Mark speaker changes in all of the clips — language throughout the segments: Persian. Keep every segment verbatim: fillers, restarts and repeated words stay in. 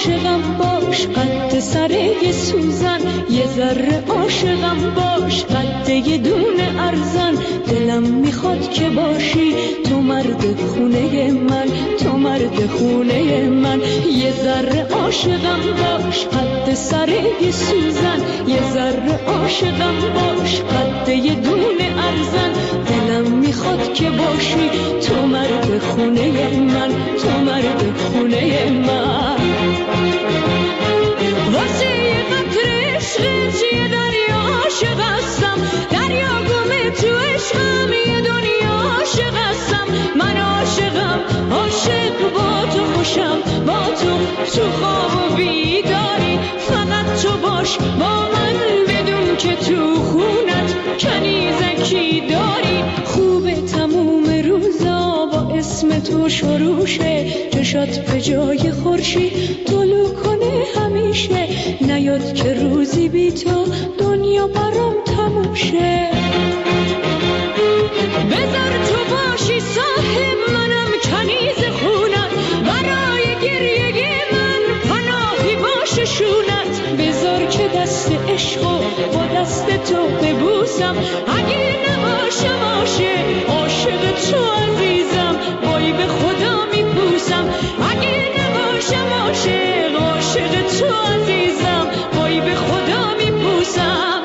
Speaker 1: عاشقم باش قد سر سوزن، یه ذره عاشقم باش قد یه دونه ارزن. دلم میخواد که باشی تو مرد خونه من، تو مرد خونه من. یه ذره عاشقم باش قد سر سوزن، یه ذره عاشقم باش قد یه دونه ارزن. دلم میخواد که باشی تو مرد خونه من، تو مرد خونه من. واسه یه قطره عشقت یه دریا عاشق هستم، دریا گمه تو عشقم یه دنیا عاشق هستم. من عاشقم عاشق با تو خوشم، با تو تو خواب و بیداری. فقط تو باش با من بدون که تو خونت کنیزکی داری. خوبه تموم روزا با اسم تو شروشه، چشات به جای خورشید طلوع کنه همیشه. نیاد که روزی بی تو دنیا برام تموم شه. بذار تو باشی صاحب منم کنیز خونت، برای گریه من پناهی باشه شونت. بذار که دست عشقو با دست تو ببوسم، اگه نباشم عاشق عاشق تو عزیزم، وای به خدا میپوسم. اگه نباشم عاشق عاشق تو عزیزم، وای به خدا میپوسم.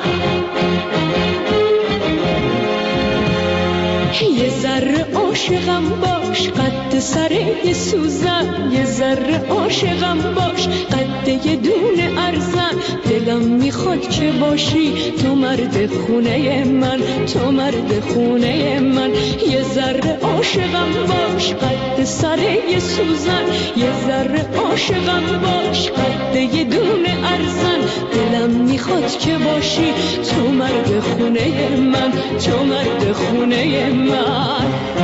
Speaker 1: یه ذره عاشقم باش قد سر یه سوزن، یه ذره عاشقم باش قد یه دونه ارزن. دلم میخواد که باشی تو مرد خونه من، تو مرد خونه من. یه ذره عاشقم باش قد سر یه سوزن، یه ذره عاشقم باش قد یه دونه ارزن. دلم میخواد که باشی تو مرد خونه من، تو مرد خونه من.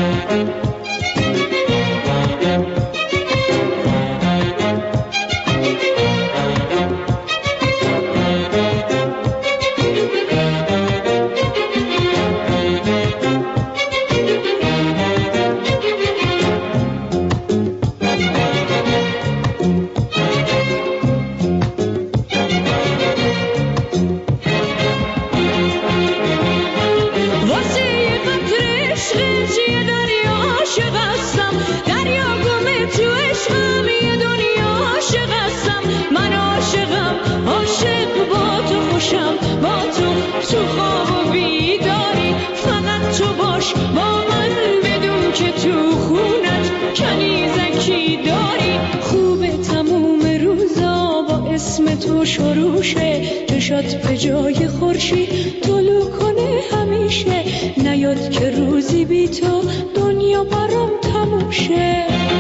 Speaker 1: شروشه چشات به جای خورشید طلوع کنه همیشه. نیاد که روزی بی تو دنیا برام تموم شه.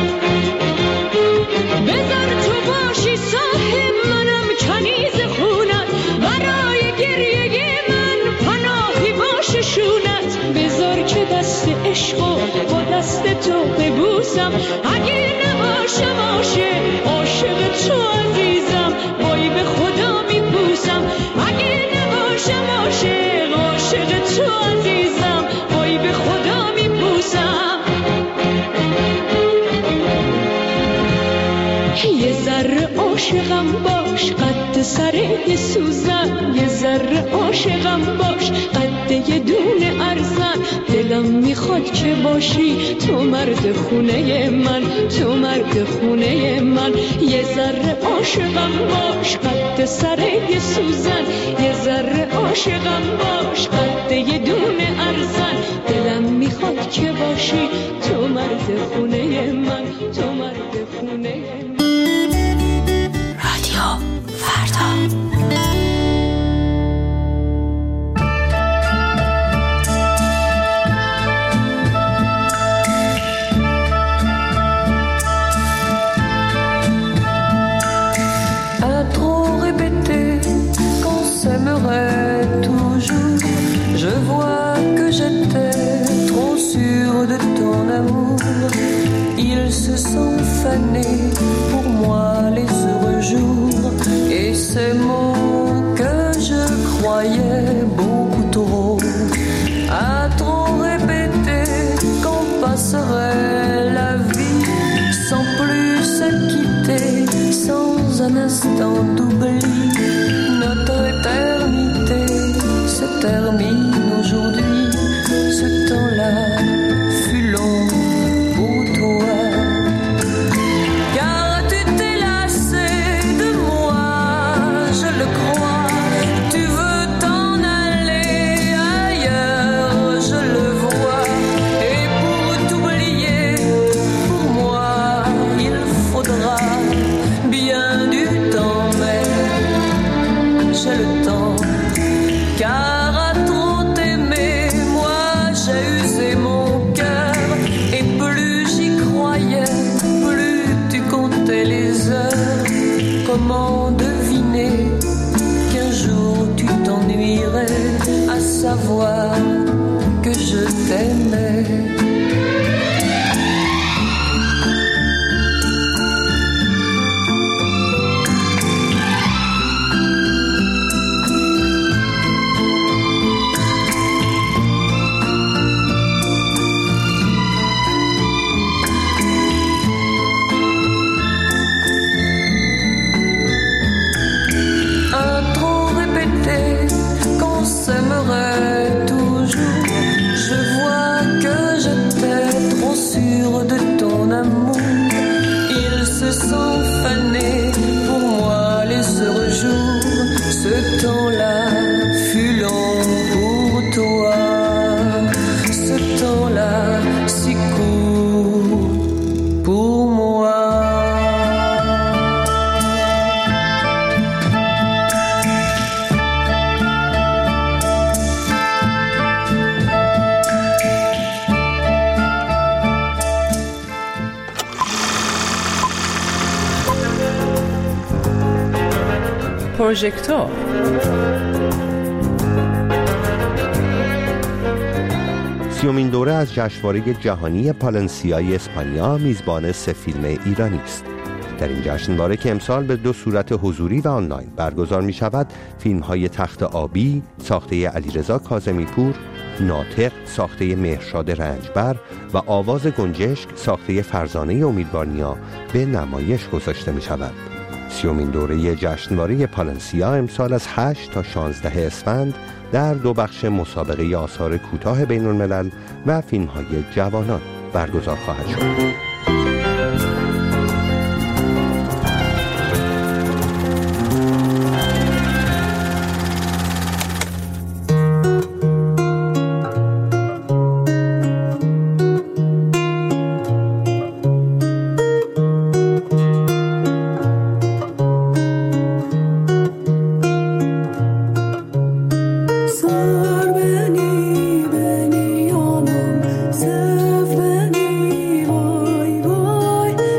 Speaker 1: بذار تو باشی صاحب منم کنیز خونت، برای گریه من پناهی باشه شونت. بذار که دست عشقو با دست تو ببوسم، اگه نباشم عاشق عاشق تو عزیزم، وای به خدا میپوسم. اگه نباشم عاشق عاشق تو عزیزم، وای به خدا میپوسم. یه ذره عاشقم باش قد سر یه سوزن، یه ذره عاشقم باش قد یه دونه ارزن. دلم میخواد که باشی تو مرد خونه من، تو مرد خونه من. یه ذره عاشقم باش قد سر یه سوزن، یه ذره عاشقم باش قد یه دونه ارزن. دلم میخواد که باشی تو مرد خونه من، تو مرد خونه من.
Speaker 2: رادیو فردا.
Speaker 3: Toujours, je vois que j'étais trop sûre de ton amour. Ils se sont fanés pour moi les heureux jours, et ces mots que je croyais beaucoup trop, à trop répéter qu'on passerait la vie sans plus se quitter, sans instant d'oubli. Notre éternité se termine aujourd'hui. Ce temps-là fut long pour toi. Car tu t'es lassé de moi, je le crois. Tu veux t'en aller ailleurs, je le vois. Et pour t'oublier, pour moi, il faudra bien du temps, mais j'ai le temps. Car à trop t'aimer, moi j'ai usé mon cœur. Et plus j'y croyais, plus tu comptais les heures. Comment deviner qu'un jour tu t'ennuierais à savoir que je t'aimais? Qu'on s'aimerait toujours. Je vois que j'étais trop sûre de ton amour. Ils se sont fanés pour moi les heureux jours. Ce temps-là fut long pour toi. Ce temps-là si court pour moi.
Speaker 2: پروژکتور
Speaker 4: سیومین دوره از جشنواره جهانی پالنسیای اسپانیا میزبان سه فیلم ایرانی است. در این جشنواره که امسال به دو صورت حضوری و آنلاین برگزار می شود، فیلم های تخت آبی ساخته علیرضا کاظمی پور، ناطق ساخته مهرشاد رنجبر و آواز گنجشک ساخته فرزانه امیدوارنیا به نمایش گذاشته می شود. سیومین دوره جشنواره پالنسیا امسال از هشت تا شانزده اسفند در دو بخش مسابقه آثار کوتاه بین الملل و فیلم‌های جوانان برگزار خواهد شد.
Speaker 3: Beni, anam, sev beni, vay vay.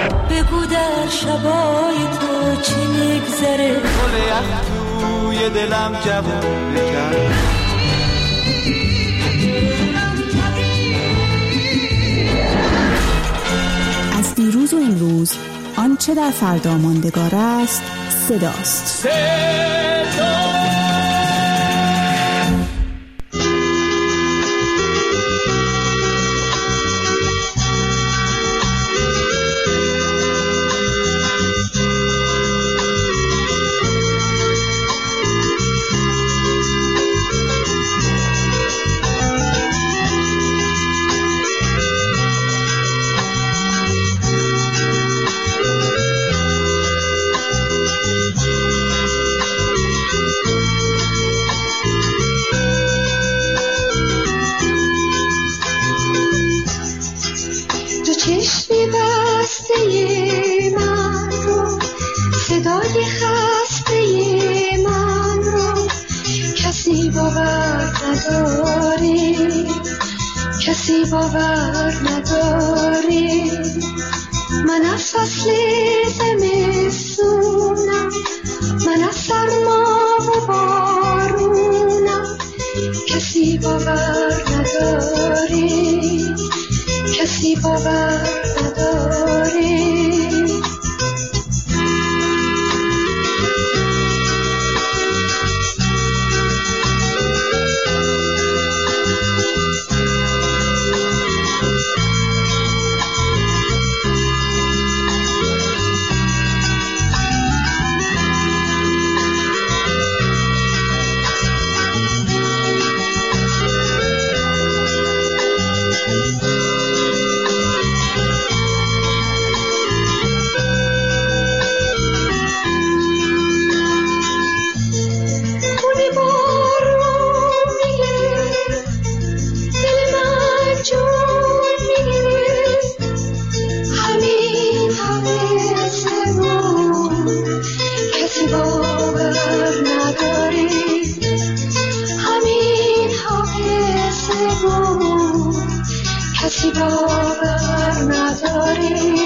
Speaker 3: بگو در شبای تو چی میگذره،
Speaker 5: گل یخ توی دلم جوون کرد.
Speaker 6: از دیروز و امروز آنچه در فردا ماندگار است صداست. صدا
Speaker 7: کسی باور نداری، من از فصل زمستونم، من از سرما و بارونم. کسی باور نداری، کسی باور نداری. کسی باور نداری.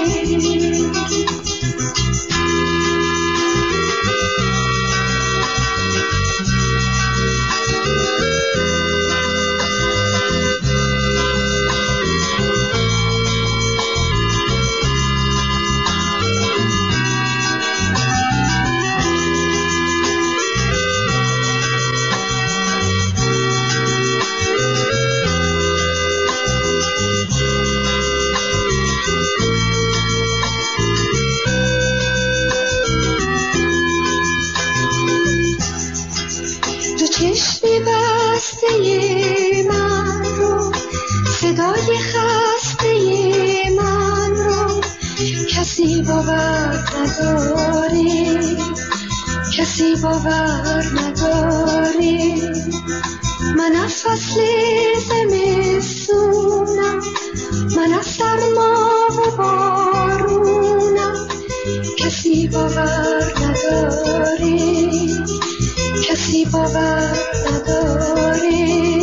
Speaker 7: چشمی بسته من رو، صدای خسته من رو، کسی باور نداری، کسی باور نداری. من از فصل زمستونم، من از سرما و بارونم. کسی باور نداری، کسی باور نداری.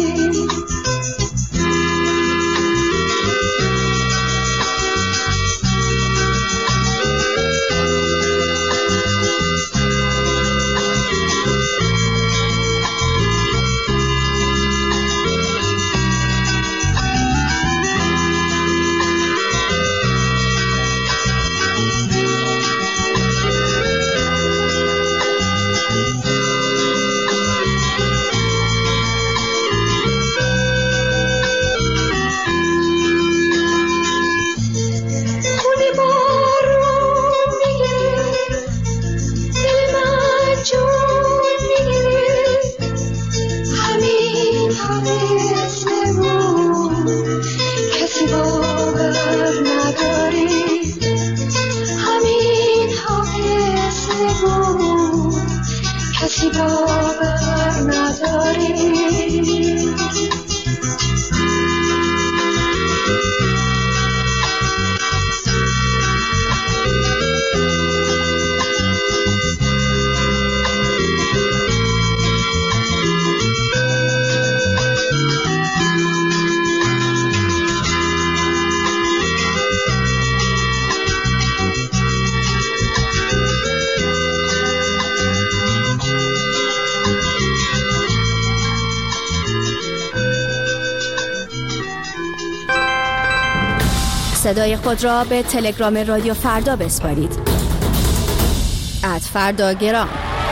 Speaker 7: کسی باور نداری.
Speaker 8: صدای خود را به تلگرام رادیو فردا بسپارید. ات فرداگرام.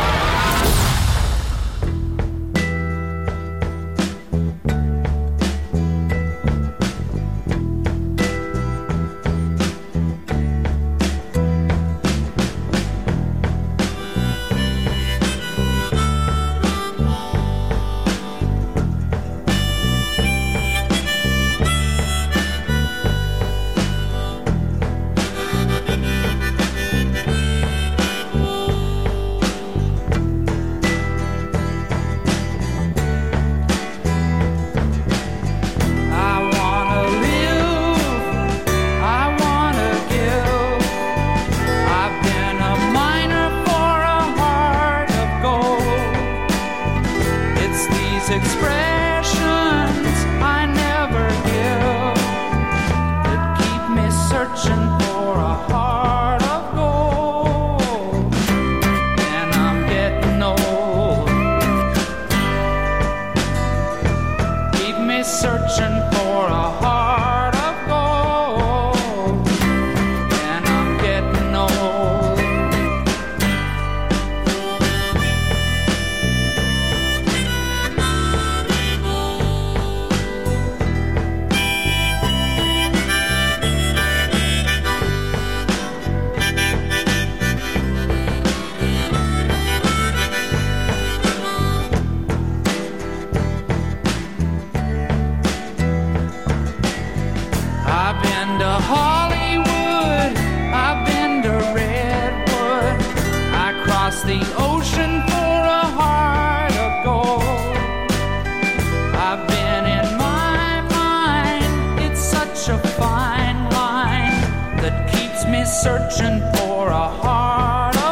Speaker 9: Searching for a heart of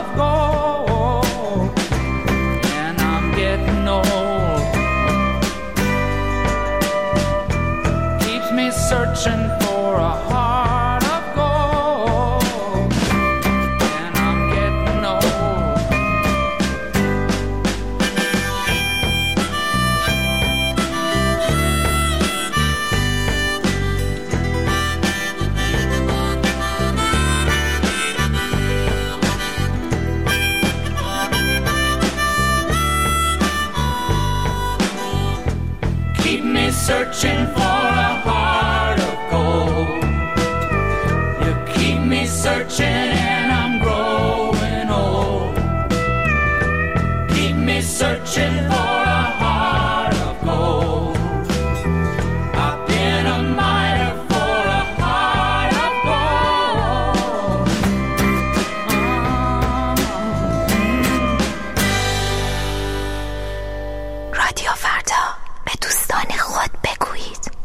Speaker 9: gold, and I'm getting old. Keeps me searching for a heart of gold, and I'm getting old. Searching for a heart of gold. You keep me searching and I'm growing old. Keep me searching for a heart of gold. I've been a miner for a heart of gold.
Speaker 8: رادیو فردا، به دوستان خود بگویید.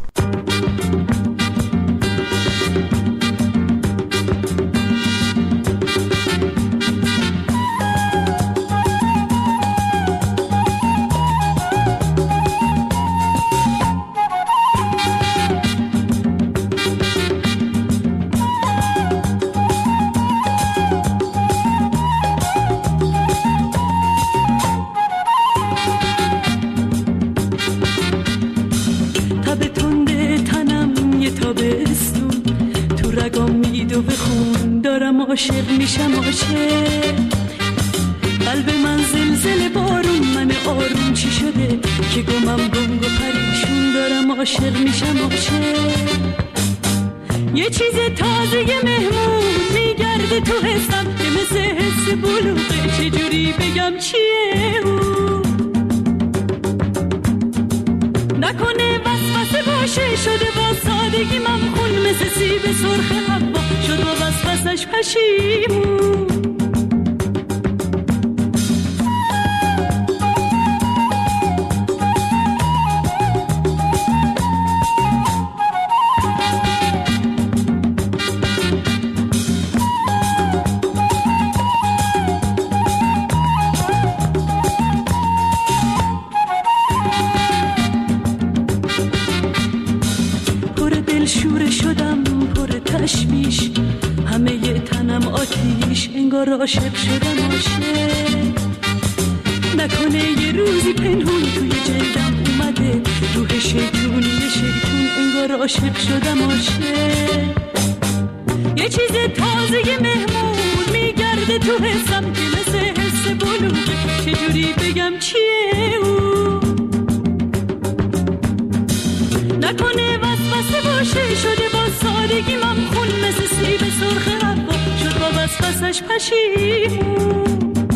Speaker 3: عاشق میشم عاشق قلب من زلزله بارون من آروم چی شده که گمم گنگ و پریشون دارم عاشق میشم عاشق یه چیز تازه مهمون میگرده تو حسم که مثل حس بلوغه چجوری بگم چیه اون نکنه وسوسه باشه شده با سادگی ممخون مثل سیب سرخ حوا شد با وسوسش پشیمون تشویش همه ی تنم آتیش انگار عاشق شدم عاشق نکنه یه روزی پنهون توی جلدم اومده روح
Speaker 1: شیطونی شیطون انگار عاشق شدم عاشق. یه چیز تازه مهمون میگرده تو حسم که مثل حس بلوغه. چجوری بگم چیه او؟ نکنه وسوسه باشه شده با سادگی ممخون مثل سیب سرخ حوا شد با وسوسش پشیمون.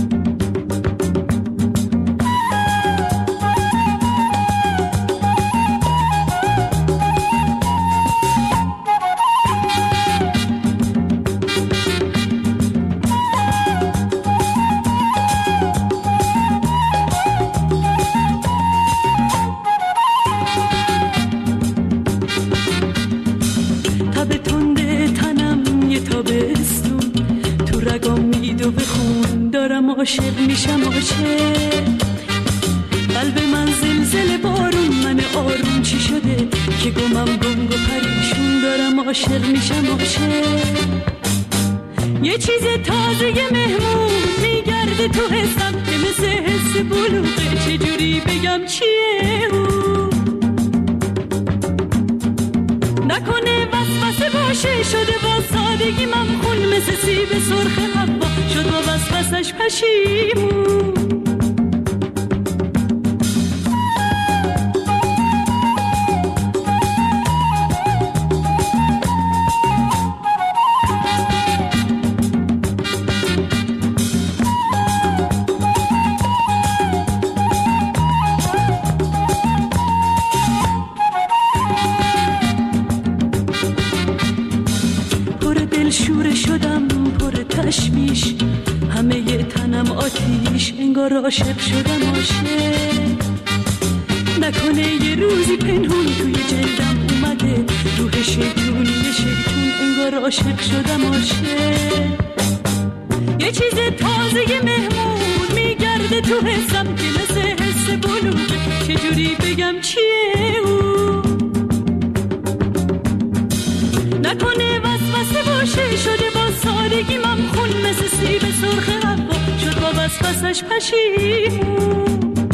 Speaker 1: عاشق میشم عاشق. قلب من زلزله بارون من آروم چی شده که گمم گنگ و پریشون دارم عاشق میشم عاشق. یه چیز تازه مهمون میگرده تو حسم که مثل حس بلوغه. چجوری بگم چیه او؟ نکنه وسوسه باشه شده با سادگی ممخون مثل سیب سرخ حوا شد با وسوسش پشیمون. تشویش همه ی تنم آتیش انگار عاشق شدم عاشق. نکنه یه روزی پنهون توی جلدم اومده روح شیطونی شیطون انگار عاشق شدم عاشق. یه چیز تازه مهمون میگرده تو حسم که مثل حس بلوغه. چجوری بگم چیه او؟ نکنه وسوسه باشه شده با سادگی ممخون مثل سیب سرخ حوا شد با وسوسش پشیمون.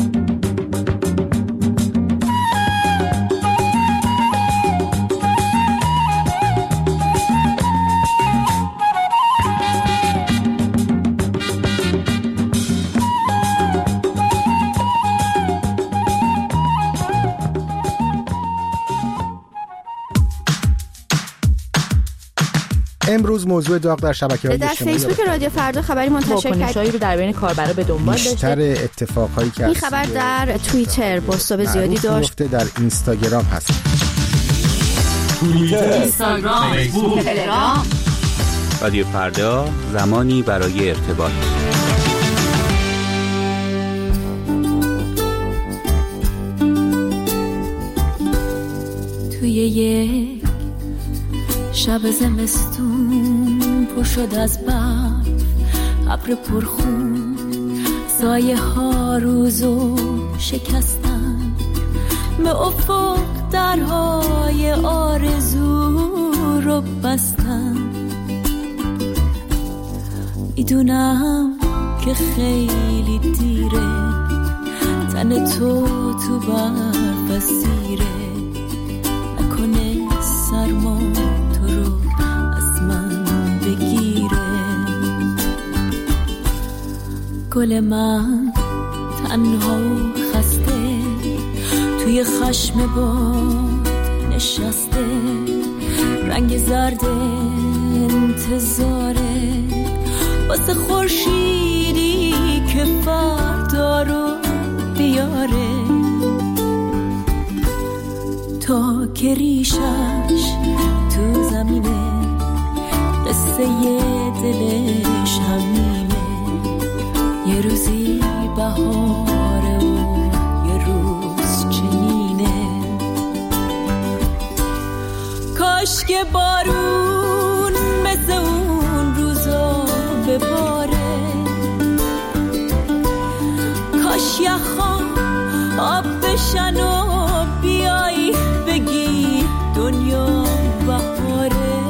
Speaker 10: امروز موضوع داغ در شبکه‌های اجتماعی
Speaker 8: در فیسبوک رادیو فردا خبری منتشر کرد
Speaker 11: رو در بین کاربرا به دنبال داشته.
Speaker 10: بیشتر اتفاقایی که
Speaker 8: این خبر در توییتر بازتاب زیادی داشت.
Speaker 10: در اینستاگرام هست.
Speaker 9: توییتر، اینستاگرام، فیسبوک، تلگرام.
Speaker 12: رادیو فردا زمانی برای ارتباط.
Speaker 3: توی یک شب زمستون پر شد از برف ابر پرخون سایه ها روزو شکستن به افق درهای آرزو رو بستن. میدونم که خیلی دیره تن تو تو برف اسیره نکنه سرما گل من تنها و خسته توی خشم باد نشسته رنگ زرد انتظاره واسه خورشیدی که فردا رو بیاره تا که ریشش تو زمینه قصه دلش همینه یه روزی بهاره و یه روز چنینه کاش که بارون مثل اون روزا بباره کاش یخان آب بشن و بیایی بگی دنیا بهاره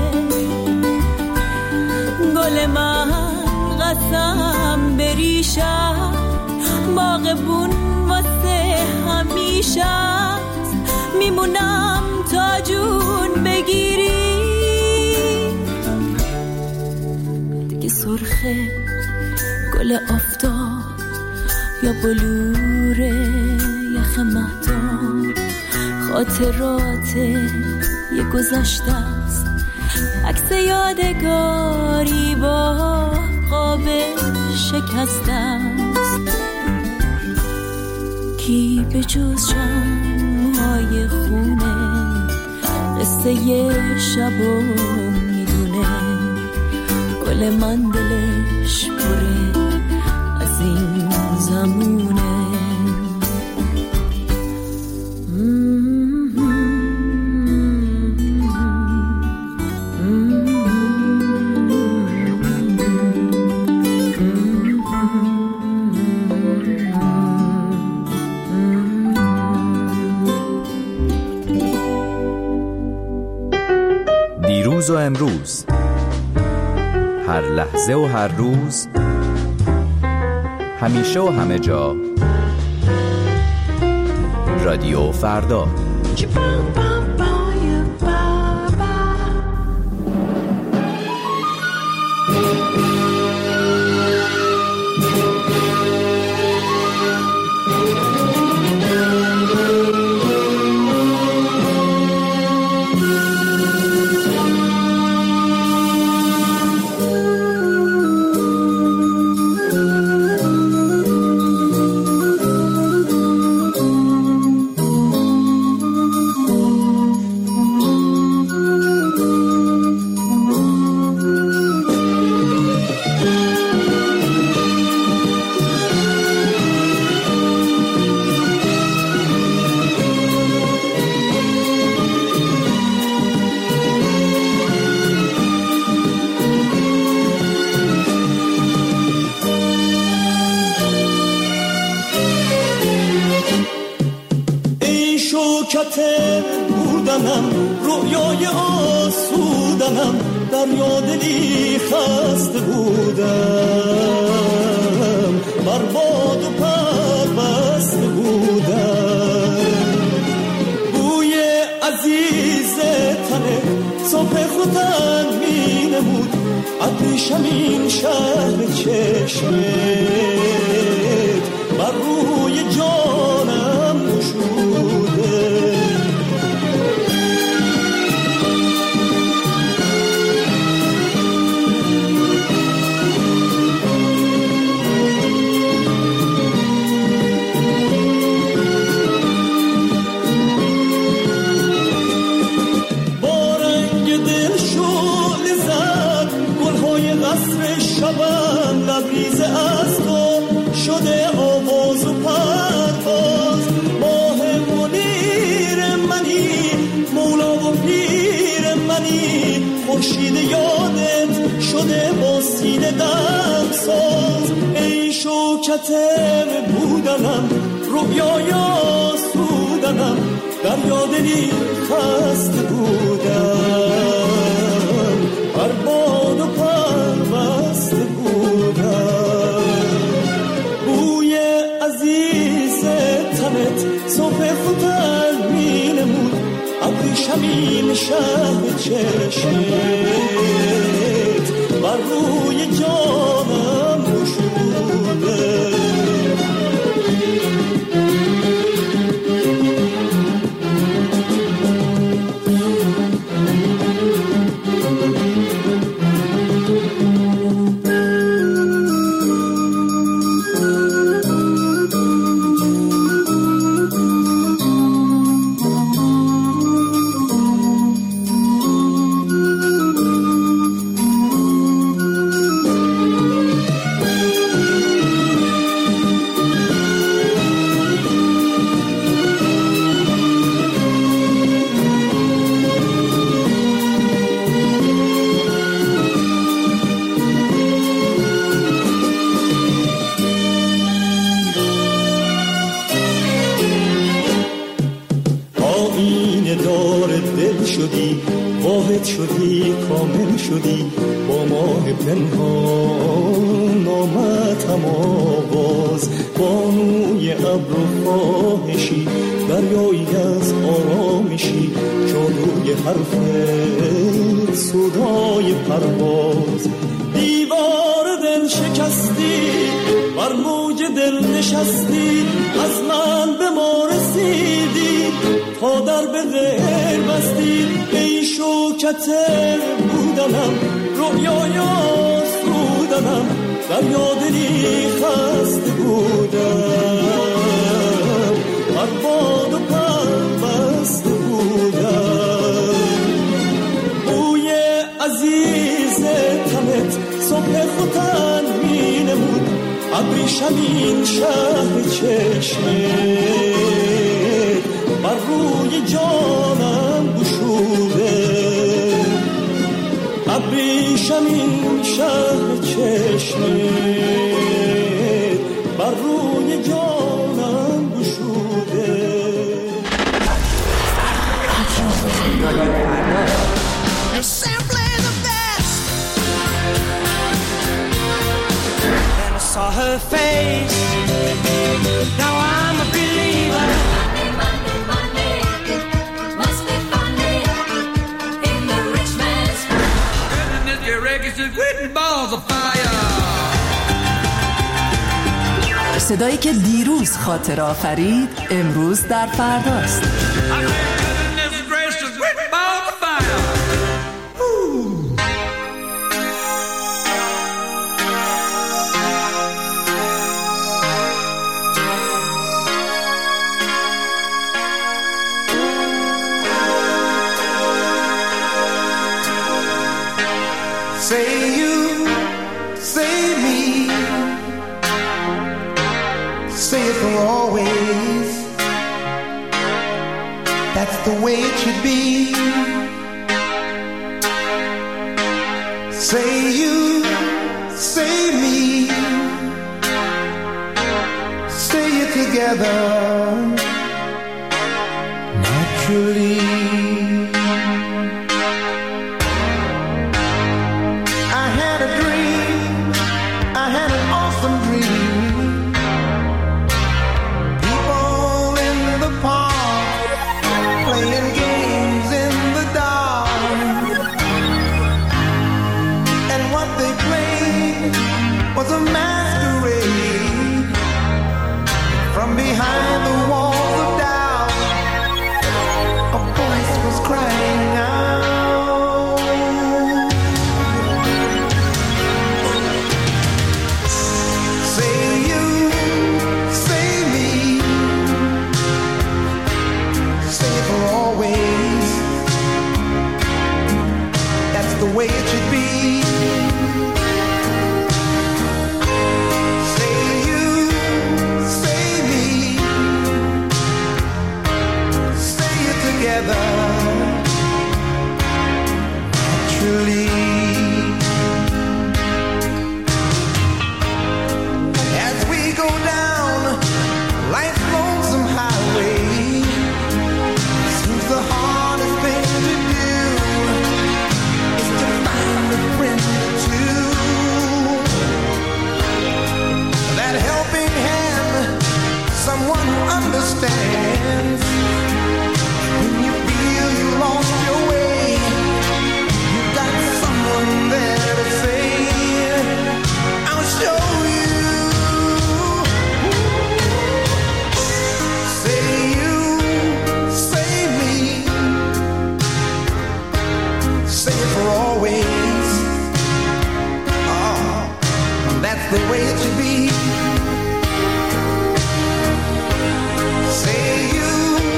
Speaker 3: گل من قسم بریشم باغبون واسه همیشه میمونم تا جون بگیری. دیگه سرخه گل آفتاب یا بلور یخ مهتاب، خاطرات یه گذشته است، عکس یادگاری با قاب شکسته است. کی به جز شمعای خونه قصه ی شبو میدونه؟ گل من دلش پره از این زمونه.
Speaker 13: دیروز و امروز، هر لحظه و هر روز، همیشه و همه جا، رادیو فردا.
Speaker 14: بودنم رویای آسودنم، در یادلی خسته بودم، برباد و پربسته بودم. بوی عزیز تنه صبح خودم می نمود، عطرشم این شهر چشمت بر روی جانم گشوده. شبم لبریز از تو شده آواز و پرواز، ماه منیر منی، مولا و پیر منی، خورشید یادت شده با سینه دم ساز. ای شوکت بودنم رویای آسودنم، در یادلی خسته بودم، برباد و پربسته بودم. بوی عزیز تنت صبح خودم می نمود، ابریشم این شهر چشمت بر روی جانم گشوده. شدی کامل شدی با ماه پنهان، آمد هم آواز بانوی ابر و خواهشی، دریایی از آرام میشی جادوی حرفت صدای پرواز دیوار دل شکستی بر موج دل نشستی از من به ما رسیدی تا در به غیر بستی ای شوکت بودنم رویایا سودنم در یادنی خسته بودم بر باد و پر بسته بودم بوی عزیز تنت صبح خوتن می نمود ابریشمین شهر چشمت بر روی جانم گشوده ابریشمین شهر چشمت بر روی جانم گشوده
Speaker 15: Saw her face. Now I'm a believer. Monday, Monday, Monday, must be funny in the rich man's world. Goodness, your records are written balls of fire.
Speaker 16: صدایی که دیروز خاطر آفرید امروز در فرداست.
Speaker 17: Say you, say me, say it for always. That's the way it should be. Say you, say me, say it together naturally. Say you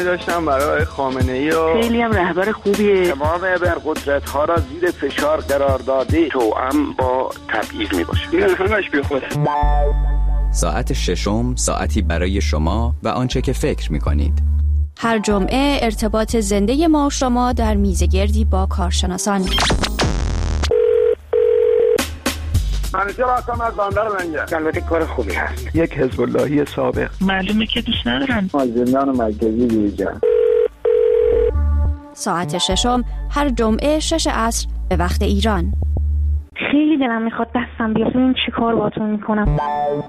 Speaker 18: داشتم برای خامنه‌ای و
Speaker 19: خیلی هم رهبر خوبیه.
Speaker 18: تمام ابرقدرت ها را زیر فشار قرار داده، توأم با تبعیض میباشه. این همش بی خوده.
Speaker 13: ساعت ششم، ساعتی برای شما و آنچه که فکر می‌کنید.
Speaker 8: هر جمعه ارتباط زنده ما و شما در میزگردی با کارشناسان.
Speaker 18: منیجر هستم از بندر لنگر. البته کار خوبی هست. یک حزب اللهی سابق.
Speaker 19: معلومه که دوست ندارم.
Speaker 18: از زندان مرکزی بیرون.
Speaker 8: ساعت ششم هر جمعه شش عصر به وقت ایران.
Speaker 19: خیلی دلم میخواد دستم بیاد ببینم چی کار باهاتون میکنم.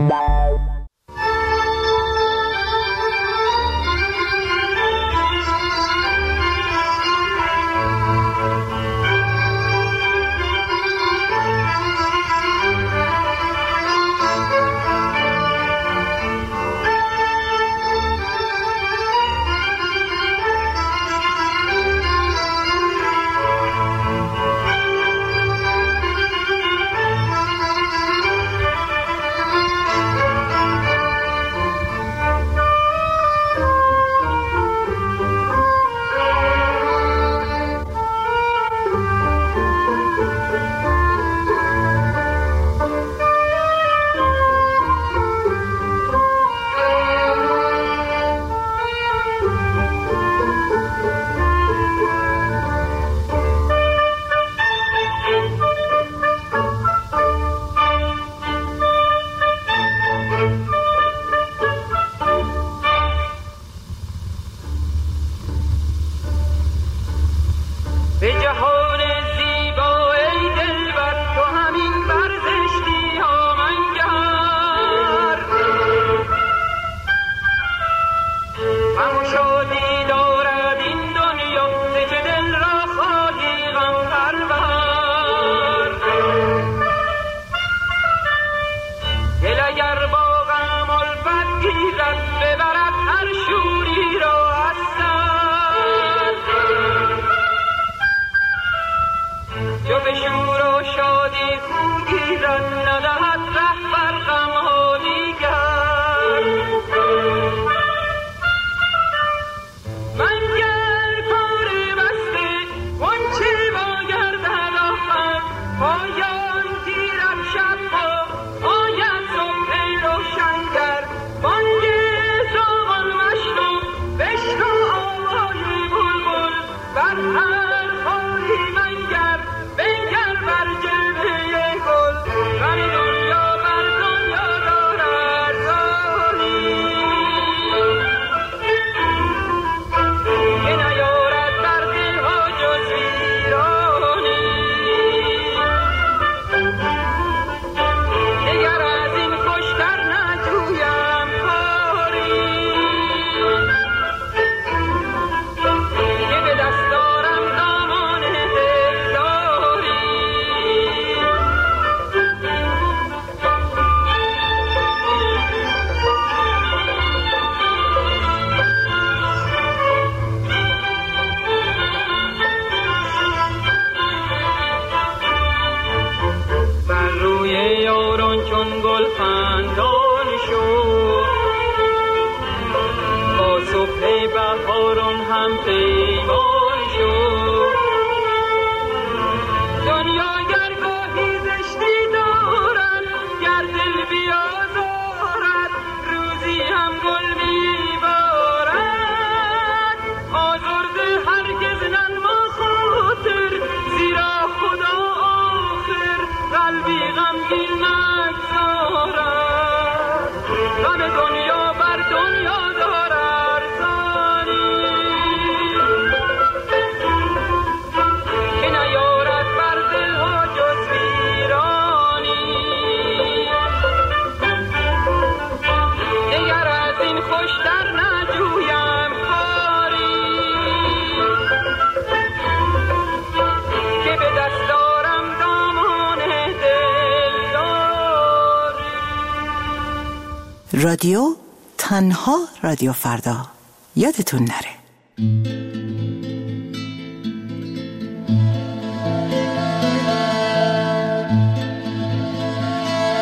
Speaker 16: رادیو تنها رادیو فردا، یادتون نره.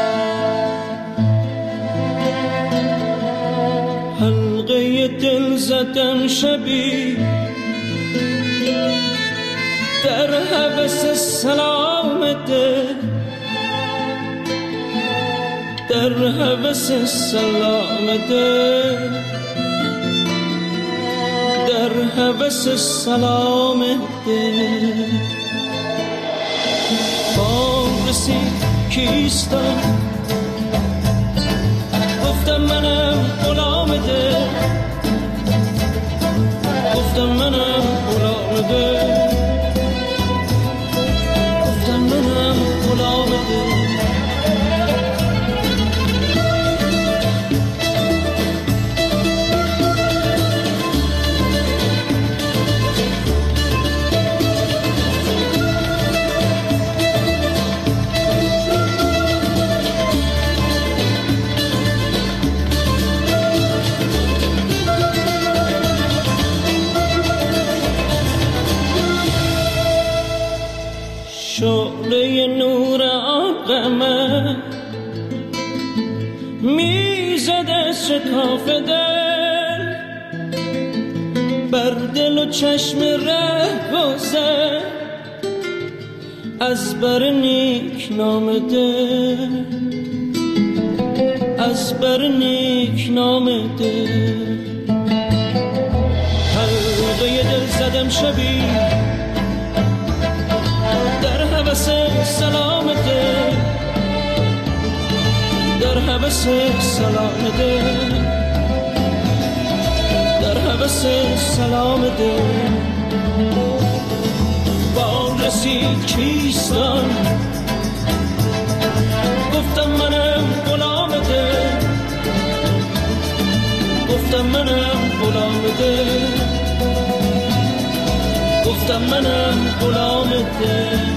Speaker 14: حلقه دل زدم شبی در هوس سلام دل، در هوس سلام دل، در هوس سلام دل. بام رسید کیستم، گفتم منم غلام دل، گفتم منم غلام دل، گفتم منم غلام دل. شعله نور آقامه میزد از شکاف دل، بر دل و چشم ره گذر از بر نیک نام دل، از بر نیک نام دل. حلقه دل زدم شبی در هوس سلام دل، در هوس سلام دل، در هوس سلام دل. بام رسید کیستان، گفتم منم غلام دل، گفتم منم غلام دل، گفتم منم غلام دل.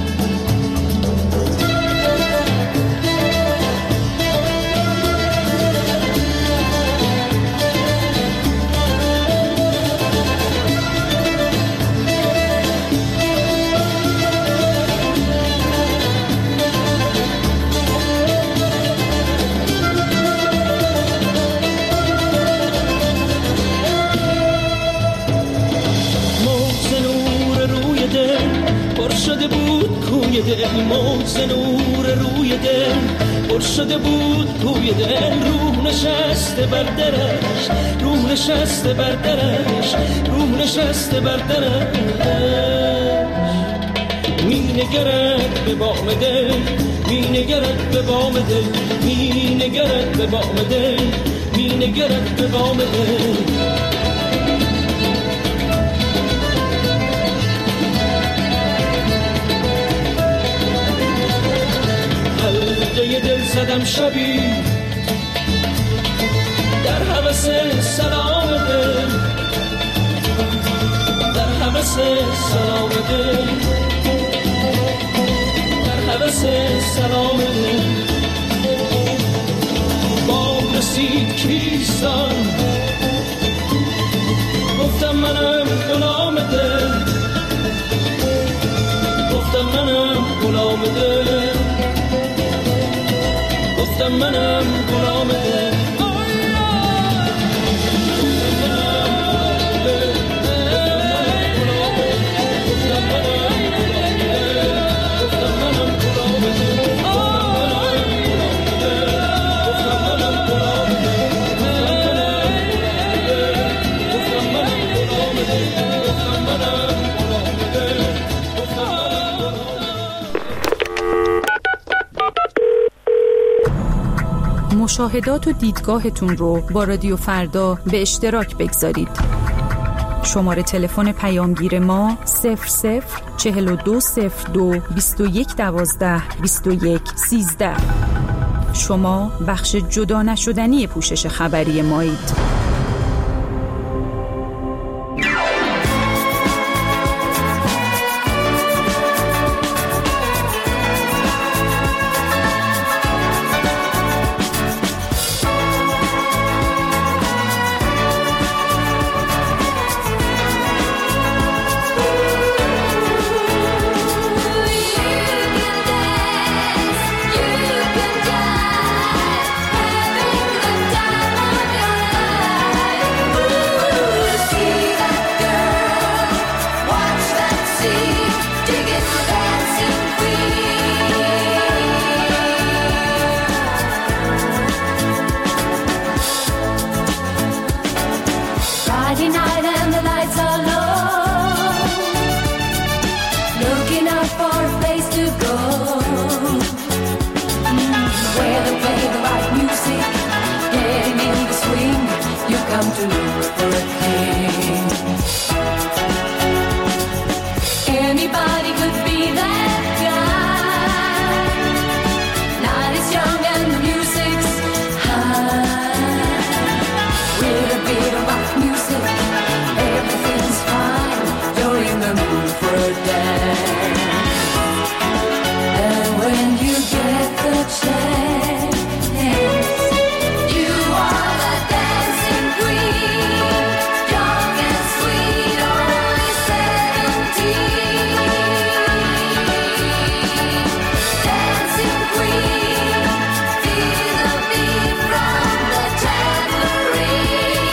Speaker 14: شده بود کوی دل، موج نور روی دل پر شده بود کوی دل. روح نشسته بر درش، روح نشسته بر درش، روح نشسته بر درش. می نگرد به بام دل، می نگرد به بام دل، می نگرد به بام دل، می نگرد به بام دل. حلقه دل زدم شبی در هوس سلام دل، در هوس سلام دل، در هوس سلام دل. بام رسید کیستان، گفتم منم غلام دل، گفتم منم غلام دل، گفتم منم غلام دل.
Speaker 2: مشاهدات و دیدگاهتون رو با رادیو فردا به اشتراک بگذارید. شماره تلفن پیامگیر ما صفر صفر چهل و دو صفر دو بیست و یک دوازده بیست و یک سیزده. شما بخش جدا نشدنی پوشش خبری مایید.
Speaker 15: You can die, having the time of your life. Anybody could be that guy. Night is young and the music's high. With a bit of rock music, everything's fine. You're in the mood for a dance. And when you get the chance, you are the dancing queen. Young and sweet, only seventeen. Dancing queen, feel the beat from the tambourine.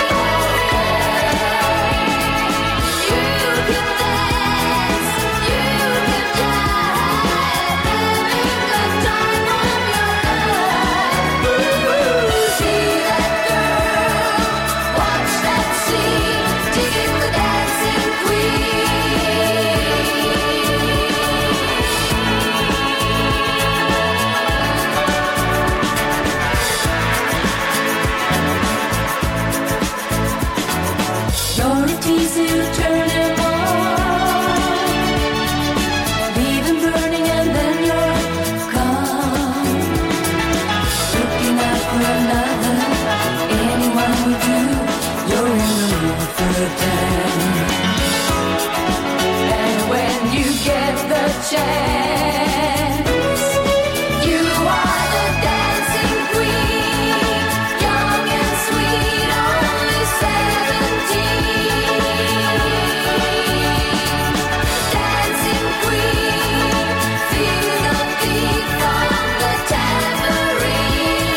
Speaker 15: You can dance, you can jive, having the time of your life. Ooh, see that girl, watch that scene, dig the dancing queen. You're a teaser, you turn him on. Leave him burning and then you're gone. Looking out for another, anyone would do. You're in the mood for a dance. And when you get the chance, you are the dancing queen. Young and sweet, only seventeen. Dancing queen, feel the beat from the tambourine.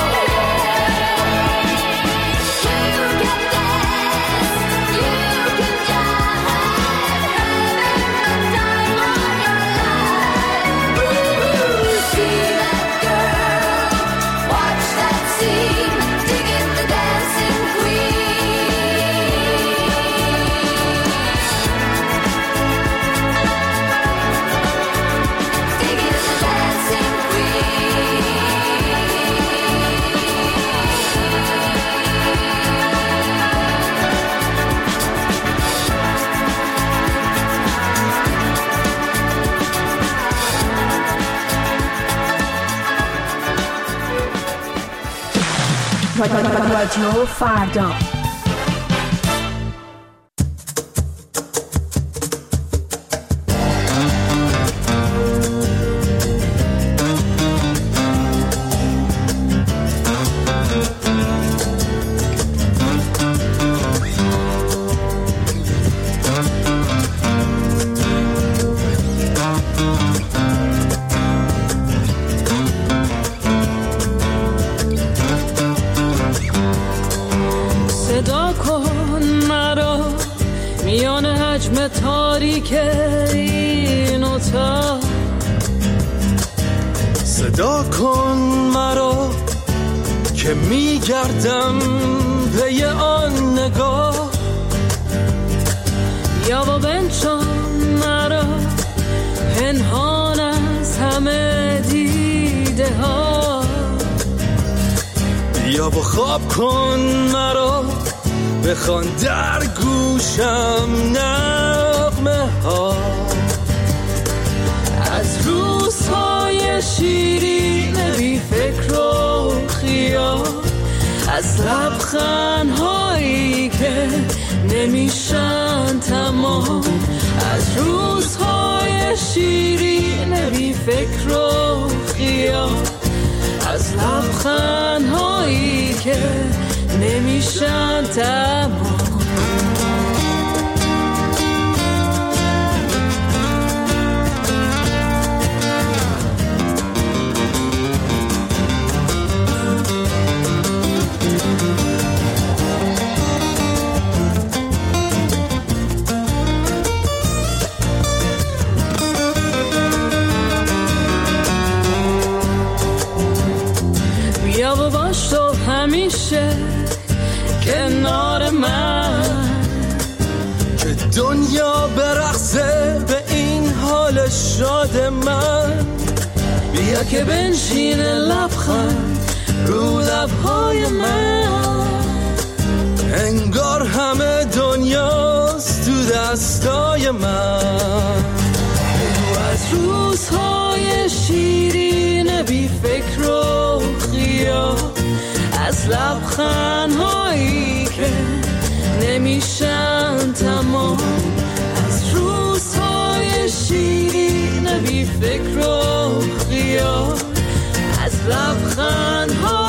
Speaker 15: You can dance, you can jive, having the time of your life. Ooh, see that girl, watch that scene, digging the dancing queen. Digging the dancing
Speaker 6: رادیو فردا.
Speaker 14: صدا کن مرا میان حجم تاریک این اتاق.
Speaker 20: صدا کن مرا که میگردم پی آن نگاه.
Speaker 14: یا با بنشان مرا پنهان از همه دیده ها.
Speaker 20: یا با خواب کن مرا بخوان در گوشم نغمه ها.
Speaker 14: از روزهای شیرین بی فکر و خیال، از لبخندهایی که نمیشن تمام، از روزهای شیرین بی فکر و خیال، از لبخندهایی که نمیشن تمام. بیا و باش تو همیشه کنار من،
Speaker 20: که دنیا برقصه به این حال شاد من.
Speaker 14: بیا که بنشینه لبخند رو لبهای من،
Speaker 20: انگار همه دنیاست تو دستای من. بگو از روزهای شیرین بی فکر و خیال، از لبخندهایی که نمیشن تمام، از روزهای شیرین بی فکر و خیال، از لبخندهایی